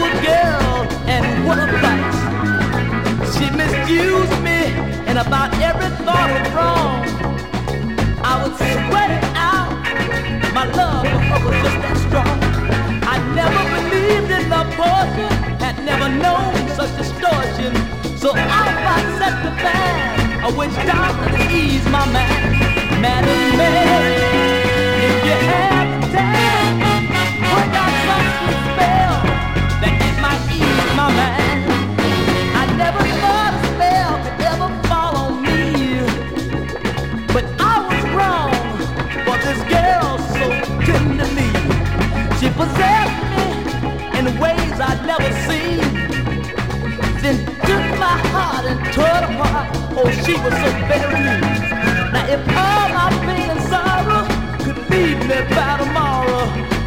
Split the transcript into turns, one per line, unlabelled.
girl, and what a price. She misused me, and about every thought of wrong, I would sweat it out. My love for her was just that strong. I never believed in love potion, had never known such distortion. So I set the fan, a witch doctor to ease my mind. Madam Mary, if you have the time, work out some sweet spell that it might ease my mind. I never thought a spell could ever fall on me, but I was wrong, for this girl so tender to me. She possessed me in ways I'd never seen, then took my heart and tore it apart. Oh, she was so very mean. Now if all my pain and sorrow could leave me by tomorrow,